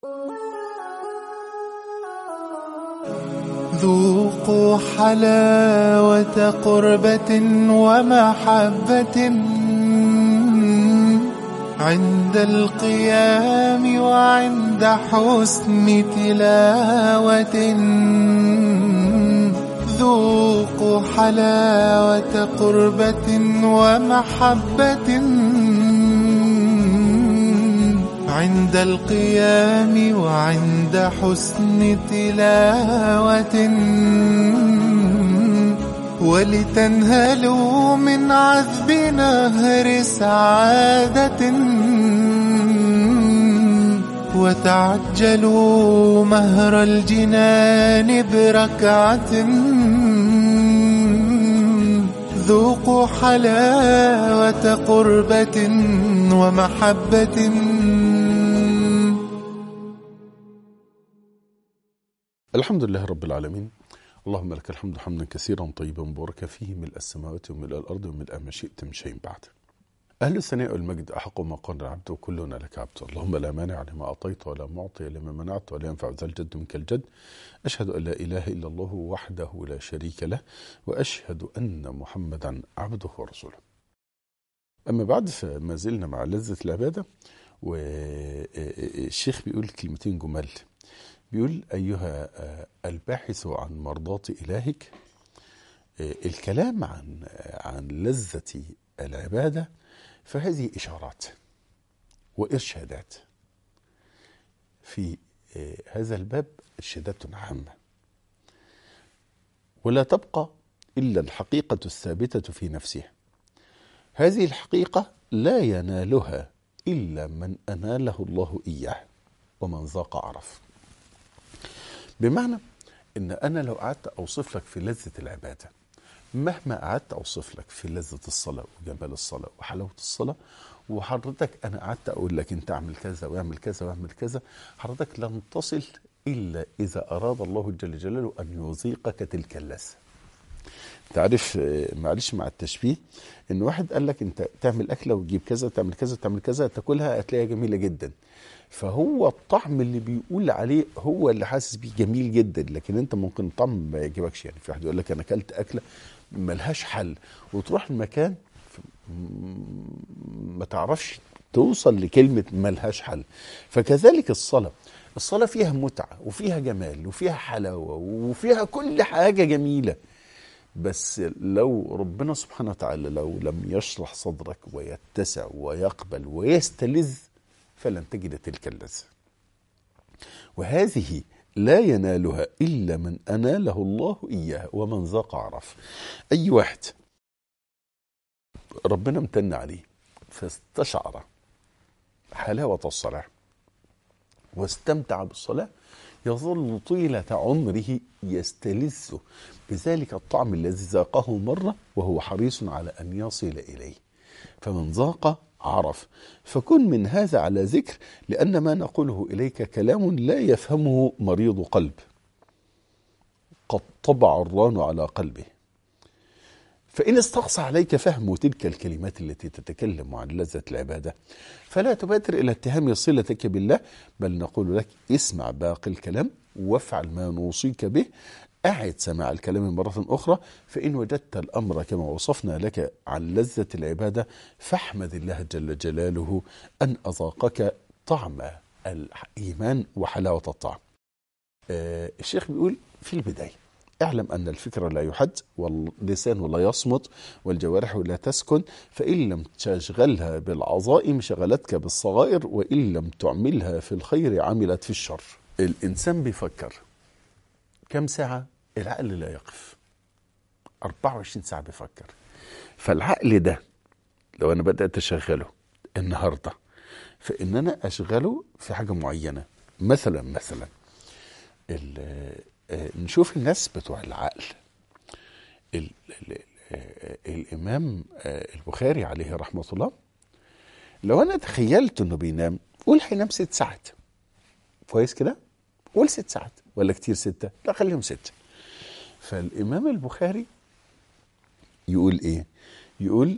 ذوقوا حلاوة قربة ومحبة عند القيام وعند حسن تلاوة. ذوقوا حلاوة قربة ومحبة عند القيام وعند حسن تلاوة، ولتنهلوا من عذب نهر سعادة، وتعجلوا مهر الجنان بركعة. ذوقوا حلاوة قربة ومحبة. الحمد لله رب العالمين، اللهم لك الحمد حمدا كثيرا طيبا مباركا فيه، ملء السماوات وملء الأرض وملء ما شئت من شيء بعد. أهل الثناء والمجد أحق ما قال العبد وكلنا لك عبد. اللهم لا مانع لما أعطيت ولا معطي لما منعت ولا ينفع ذا الجد منك الجد. أشهد أن لا إله إلا الله وحده لا شريك له، وأشهد أن محمدا عبده ورسوله. أما بعد، فما زلنا مع لذة العبادة، والشيخ بيقول كلمتين جمال. بيقول: أيها الباحث عن مرضاة إلهك، الكلام عن لذة العبادة فهذه إشارات وإرشادات. في هذا الباب إرشادات عامة، ولا تبقى إلا الحقيقة الثابتة في نفسها. هذه الحقيقة لا ينالها إلا من أناله الله إياه، ومن ذاق عرف. بمعنى إن أنا لو قعدت أوصف لك في لذة العبادة، مهما قعدت أوصف لك في لذة الصلاة وجمال الصلاة وحلاوة الصلاة، وحضرتك أنا قعدت أقول لك أنت اعمل كذا واعمل كذا واعمل كذا، حضرتك لن تصل إلا إذا أراد الله جل جلاله أن يذيقك تلك اللذة. تعرف، معلش مع التشبيه، إن واحد قال لك أنت تعمل أكلة وتجيب كذا تعمل كذا تعمل كذا، تاكلها هتلاقيها جميلة جدا، فهو الطعم اللي بيقول عليه هو اللي حاسس بيه جميل جدا، لكن انت ممكن الطعم ما يعجبكش. يعني في واحد يقول لك انا اكلت اكله ملهاش حل، وتروح المكان ما تعرفش توصل لكلمه ملهاش حل. فكذلك الصلاه فيها متعه وفيها جمال وفيها حلاوه وفيها كل حاجه جميله، بس لو ربنا سبحانه وتعالى لو لم يشرح صدرك ويتسع ويقبل ويستلذ فلن تجد تلك اللذة. وهذه لا ينالها إلا من أناله الله إياه، ومن ذاق عرف. أي واحد ربنا امتن عليه فاستشعر حلاوة الصلاة واستمتع بالصلاة، يظل طيلة عمره يستلذ بذلك الطعم الذي ذاقه مرة وهو حريص على أن يصل إليه. فمن ذاق عرف. فكن من هذا على ذكر، لأن ما نقوله إليك كلام لا يفهمه مريض قلب، قد طبع الران على قلبه. فإن استقصى عليك فهم تلك الكلمات التي تتكلم عن لذة العبادة، فلا تبادر إلى اتهام صلتك بالله، بل نقول لك اسمع باقي الكلام وافعل ما نوصيك به. أعد سماع الكلام مرة أخرى، فإن وجدت الأمر كما وصفنا لك عن لذة العبادة فاحمد الله جل جلاله أن أذاقك طعم الإيمان وحلاوة الطعم. الشيخ بيقول في البداية: اعلم أن الفكر لا يحد، واللسان لا يصمت، والجوارح لا تسكن، فإن لم تشغلها بالعظائم شغلتك بالصغائر، وإن لم تعملها في الخير عملت في الشر. الإنسان بيفكر كم ساعة؟ العقل لا يقف 24 ساعة بيفكر. فالعقل ده لو أنا بدأت أشغله النهاردة، فإن أنا أشغله في حاجة معينة. مثلا نشوف الناس بتوع العقل. الإمام البخاري عليه رحمة الله، لو أنا تخيلت أنه بينام، قول هينام 6 ساعات، كويس كده؟ قول 6 ساعات ولا كتير 6؟ لا، خليهم 6. فالإمام البخاري يقول إيه؟ يقول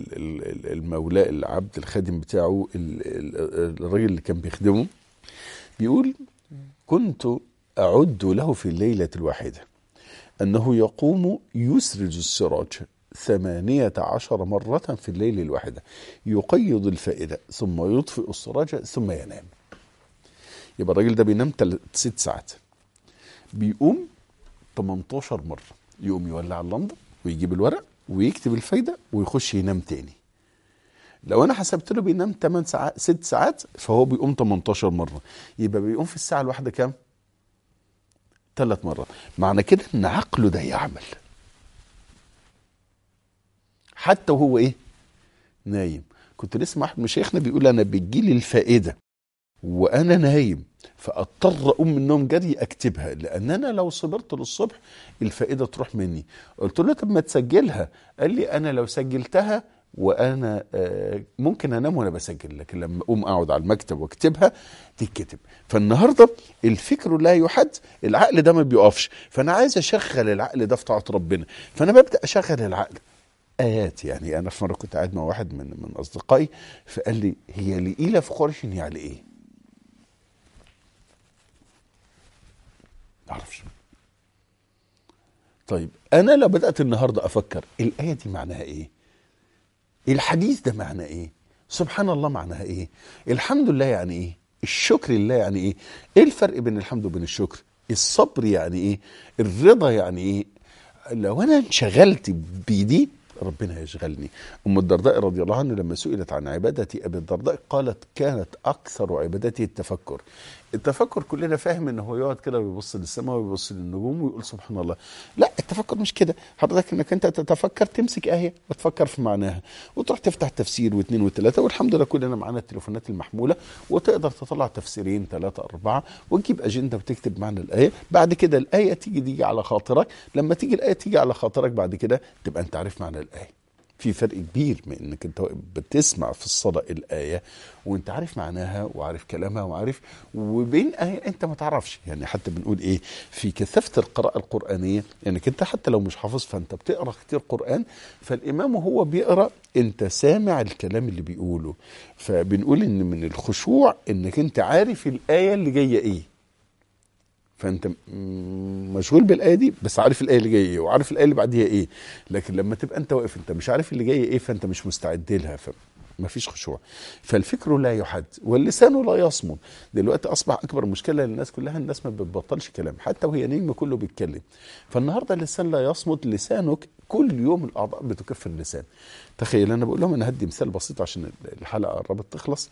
المولى العبد الخادم بتاعه، الراجل اللي كان بيخدمه، بيقول كنت أعد له في الليلة الواحدة أنه يقوم يسرج السراج 18 مرة في الليل الواحدة، يقيض الفائدة ثم يطفئ السراج ثم ينام. يبقى الراجل ده بينام 6 ساعات، بيقوم 18 مرة، يقوم يولع اللمبة ويجيب الورق ويكتب الفايدة ويخش ينام تاني. لو انا حسبت له بينام 8 ساعات 6 ساعات فهو بيقوم 18 مرة، يبقى بيقوم في الساعة الواحدة كام؟ 3 مرات. معنى كده ان عقله ده يعمل حتى وهو ايه؟ نايم. كنت لسه مع واحد مشايخنا بيقول انا بتجيلي الفائدة وانا نايم فاضطر اقوم من النوم جري اكتبها، لان انا لو صبرت للصبح الفائده تروح مني. قلت له طب ما تسجلها. قال لي انا لو سجلتها وانا ممكن انام وانا بسجل، لكن لما اقوم اقعد على المكتب واكتبها تتكتب. فالنهارده الفكر لا يحد، العقل ده ما بيقفش، فانا عايز اشغل العقل ده في طاعه ربنا، فانا ببدا اشغل العقل آيات. يعني أنا في مرة كنت قاعد مع واحد من أصدقائي فقال لي هي لإيلة في قريش يعني إيه؟ معرفش. طيب أنا لو بدأت النهاردة أفكر الآية دي معناها إيه؟ الحديث ده معناه إيه؟ سبحان الله معناها إيه؟ الحمد لله يعني إيه؟ الشكر لله يعني إيه؟ إيه الفرق بين الحمد وبين الشكر؟ الصبر يعني إيه؟ الرضا يعني إيه؟ لو أنا انشغلت بدي ربنا يشغلني. أم الدرداء رضي الله عنها لما سئلت عن عبادة أبي الدرداء قالت كانت أكثر عبادته التفكر. التفكر كلنا فاهم إنه هو يقعد كده ويبص للسماء ويبص للنجوم ويقول سبحان الله. لا، التفكر مش كده. حضرتك إنك أنت تتفكر تمسك آية وتفكر في معناها وتروح تفتح تفسير واثنين وثلاثة، والحمد لله كلنا معانا التليفونات المحمولة وتقدر تطلع تفسيرين 3 4 وتجيب أجندة وتكتب معنى الآية. بعد كده الآية تيجي على خاطرك، لما تيجي الآية تيجي على خاطرك بعد كده تبقى أنت عارف معنى الآية. في فرق كبير من انك انت بتسمع في الصلاة الآية وانت عارف معناها وعارف كلامها وعارف، وبين آية انت ما تعرفش. يعني حتى بنقول ايه في كثافة القراءة القرآنية، انك انت حتى لو مش حافظ فانت بتقرأ كتير قرآن، فالامام وهو بيقرأ انت سامع الكلام اللي بيقوله. فبنقول ان من الخشوع انك انت عارف الآية اللي جاية ايه، فانت مشغول بالايه دي بس عارف الايه اللي جايه ايه وعارف الايه اللي بعديها ايه. لكن لما تبقى انت واقف انت مش عارف اللي جايه ايه فانت مش مستعد لها، فما فيش خشوع. فالفكر لا يحد واللسان لا يصمد. دلوقتي اصبح اكبر مشكله للناس كلها، الناس ما بتبطلش كلام حتى وهي نايمه كله بيتكلم. فالنهارده اللسان لا يصمد، لسانك كل يوم الاعضاء بتكفر اللسان. تخيل انا بقول لهم انا هدي مثال بسيط عشان الحلقه قربت تخلص.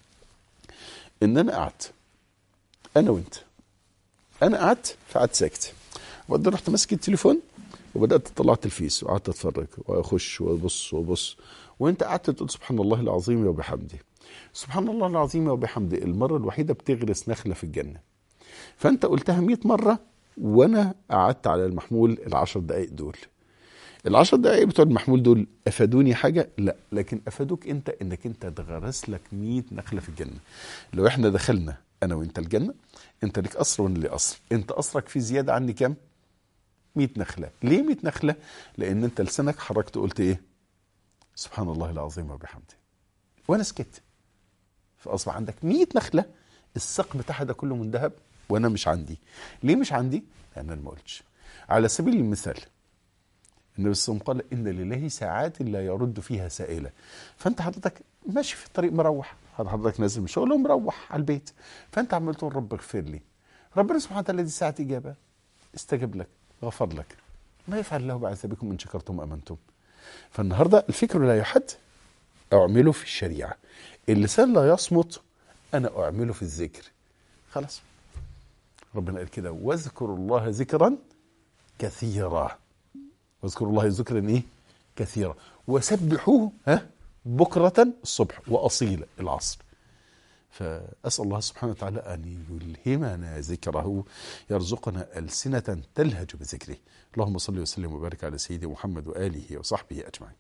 ان انا قعدت انا وانت، انا قعدت فقعدت ساكت، وبعدين رحت ماسك التليفون وبدات طلعت الفيس وقعدت اتفرج واخش وابص وانت قعدت تقول سبحان الله العظيم وبحمده. سبحان الله العظيم وبحمده المره الوحيده بتغرس نخله في الجنه. فانت قلتها 100 مره وانا قعدت على المحمول ال10 دقائق دول. ال10 دقائق بتوع المحمول دول افادوني حاجه؟ لا، لكن افادوك انت انك انت تغرس لك 100 نخله في الجنه. لو احنا دخلنا انا وانت الجنه، انت ليك قصر وانا لي قصر، انت قصرك فيه زياده عني كام؟ 100 نخله. ليه 100 نخله؟ لان انت لسانك حركت قلت ايه؟ سبحان الله العظيم وبحمده، وانا سكت، فاصبح عندك 100 نخله الساق بتاعها ده كله من ذهب وانا مش عندي. ليه مش عندي؟ لان انا ما قلتش. على سبيل المثال النبي صلى الله عليه وسلم قال ان لله ساعات لا يرد فيها سائله. فانت حضرتك ماشي في الطريق مروح، حضرتك نازل من الشغل ومروح على البيت، فانت عمال تقول رب اغفر لي، ربنا سبحانه وتعالى دي ساعه اجابه، استجب لك غفر لك، ما يفعل الله بعذابكم ان شكرتم وامنتم. فالنهارده الفكر لا يحد، اعمله في الشريعه. اللسان لا يصمت، انا اعمله في الذكر. خلاص ربنا قال كده واذكروا الله ذكرا كثيرا، واذكروا الله ذكرا ايه؟ كثيرا، وسبحوه بكرة الصبح وأصيلا العصر. فأسأل الله سبحانه وتعالى أن يلهمنا ذكره، يرزقنا ألسنة تلهج بذكره. اللهم صل وسلم وبارك على سيدنا محمد وآله وصحبه أجمعين.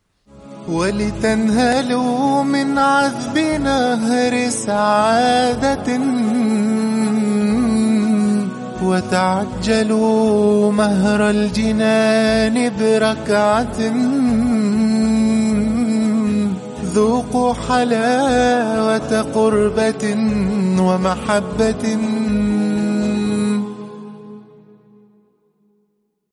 ولتنهلوا من عذب نهر سعادة وتعجلوا مهر الجنان بركعة، ذوقوا حلاوة قربة ومحبة